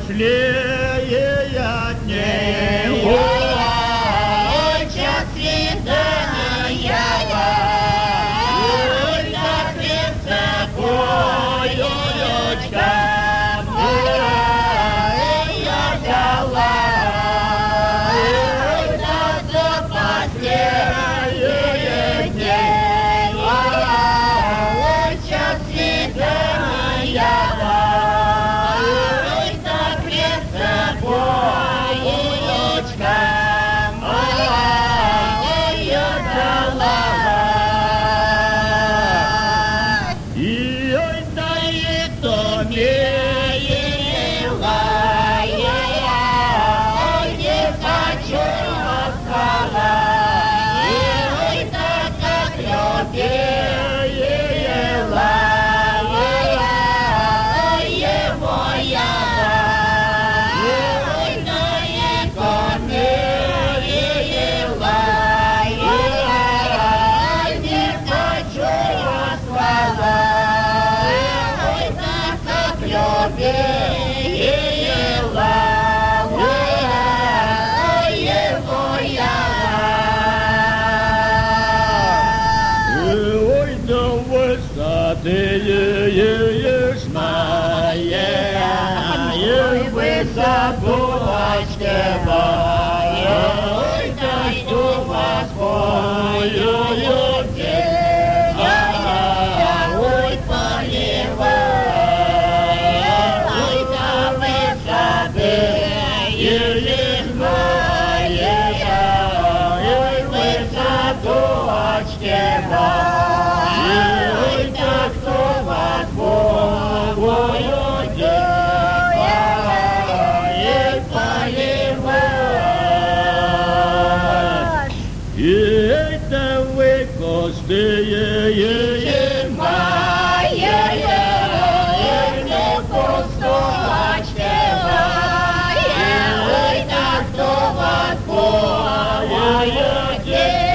пошлее дней. Ой, час свидания, ой, закрыться коечком, я ждала, ой, до последних дней. Ой, час свидания, ой, закрыться коечком, я ждала. И ой, да и то Мила, ой, не хочу рассказать, ой, так как любила, ой, его я, ой, да и помирила, ой, не хочу рассказать, ой, так как любила, ой, его я. ой, да высоты моя, Высокулочки мои, ой, да жду вас полюбите, ой, поливай, ой, да высоты мои, ой, высокулочки мои, ой, да кто вас полюбите, и это вы костые, моя, не кусточки мои, ой, да кто вас полюбите.